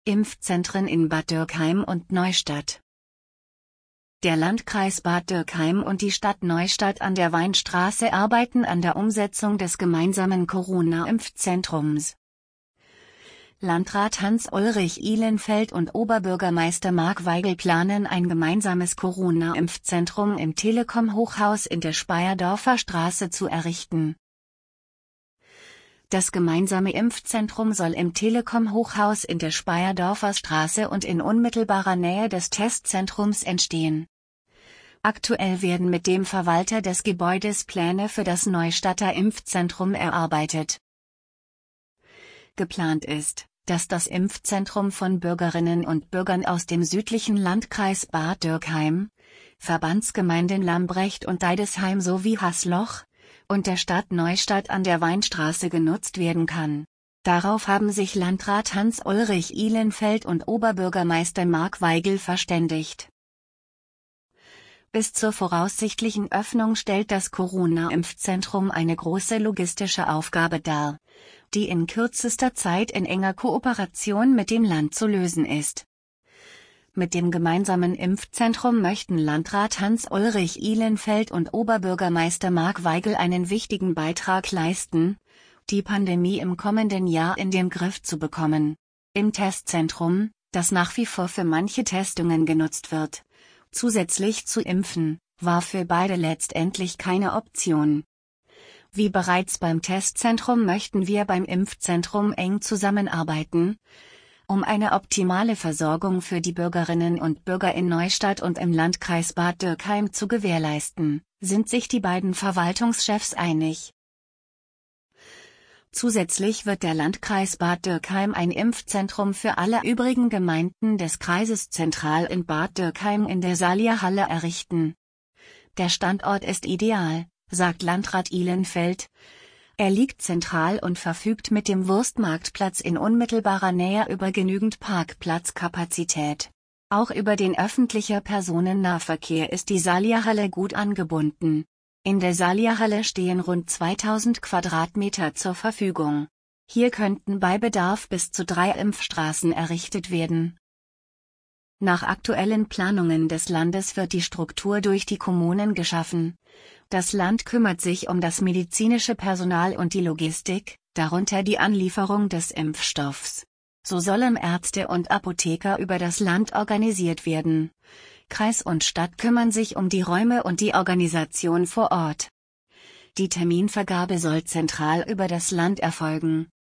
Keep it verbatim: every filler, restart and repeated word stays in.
Impfzentren in Bad Dürkheim und Neustadt. Der Landkreis Bad Dürkheim und die Stadt Neustadt an der Weinstraße arbeiten an der Umsetzung des gemeinsamen Corona-Impfzentrums. Landrat Hans-Ulrich Ihlenfeld und Oberbürgermeister Marc Weigel planen ein gemeinsames Corona-Impfzentrum im Telekom-Hochhaus in der Speyerdorfer Straße zu errichten. Das gemeinsame Impfzentrum soll im Telekom-Hochhaus in der Speyerdorfer Straße und in unmittelbarer Nähe des Testzentrums entstehen. Aktuell werden mit dem Verwalter des Gebäudes Pläne für das Neustadter Impfzentrum erarbeitet. Geplant ist, dass das Impfzentrum von Bürgerinnen und Bürgern aus dem südlichen Landkreis Bad Dürkheim, Verbandsgemeinden Lambrecht und Deidesheim sowie Hasloch und der Stadt Neustadt an der Weinstraße genutzt werden kann. Darauf haben sich Landrat Hans-Ulrich Ihlenfeld und Oberbürgermeister Marc Weigel verständigt. Bis zur voraussichtlichen Öffnung stellt das Corona-Impfzentrum eine große logistische Aufgabe dar, die in kürzester Zeit in enger Kooperation mit dem Land zu lösen ist. Mit dem gemeinsamen Impfzentrum möchten Landrat Hans-Ulrich Ihlenfeld und Oberbürgermeister Marc Weigel einen wichtigen Beitrag leisten, die Pandemie im kommenden Jahr in den Griff zu bekommen. Im Testzentrum, das nach wie vor für manche Testungen genutzt wird, zusätzlich zu impfen, war für beide letztendlich keine Option. Wie bereits beim Testzentrum möchten wir beim Impfzentrum eng zusammenarbeiten, um eine optimale Versorgung für die Bürgerinnen und Bürger in Neustadt und im Landkreis Bad Dürkheim zu gewährleisten, sind sich die beiden Verwaltungschefs einig. Zusätzlich wird der Landkreis Bad Dürkheim ein Impfzentrum für alle übrigen Gemeinden des Kreises zentral in Bad Dürkheim in der Salierhalle errichten. Der Standort ist ideal, sagt Landrat Ihlenfeld. Er liegt zentral und verfügt mit dem Wurstmarktplatz in unmittelbarer Nähe über genügend Parkplatzkapazität. Auch über den öffentlichen Personennahverkehr ist die Salierhalle gut angebunden. In der Salierhalle stehen rund zweitausend Quadratmeter zur Verfügung. Hier könnten bei Bedarf bis zu drei Impfstraßen errichtet werden. Nach aktuellen Planungen des Landes wird die Struktur durch die Kommunen geschaffen. Das Land kümmert sich um das medizinische Personal und die Logistik, darunter die Anlieferung des Impfstoffs. So sollen Ärzte und Apotheker über das Land organisiert werden. Kreis und Stadt kümmern sich um die Räume und die Organisation vor Ort. Die Terminvergabe soll zentral über das Land erfolgen.